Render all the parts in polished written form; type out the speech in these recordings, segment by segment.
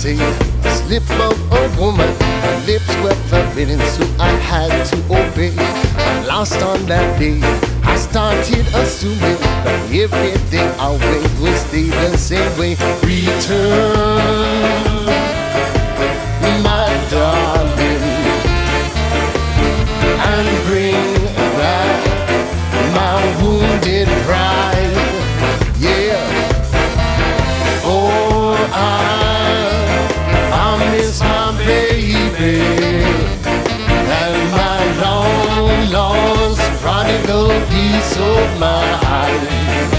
say a slip of a woman, her lips were forbidden, so I had to obey. Lost on that day, I started assuming that everything always would stay the same way. Return, my darling, and bring back my wounded pride. Yeah, for I miss my baby and my long lost prodigal piece of mine.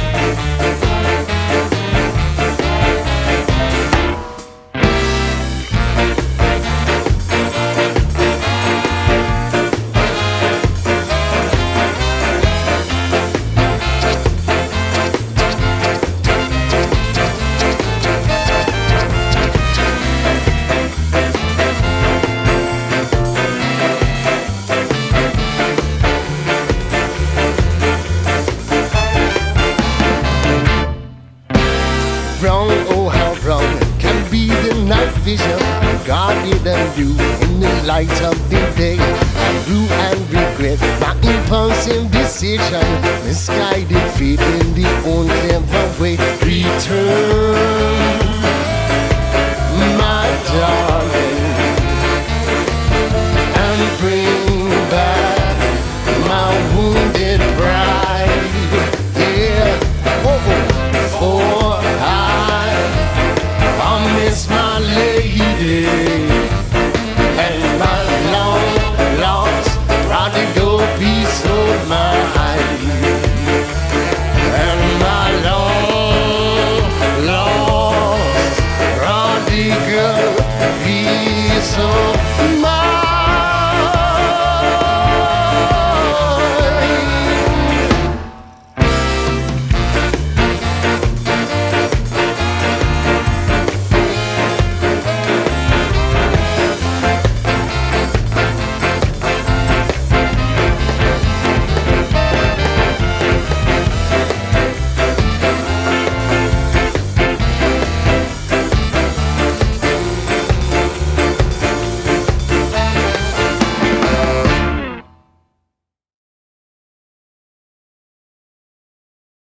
Wrong, oh how wrong can be the night vision guarded and blue in the light of the day. Blue and regret my impulsive decision, misguided faith in the own clever way. Return, my darling, and bring back my wounded bride. Yeah, oh, for I miss my lady and my long lost prodigal piece of mine.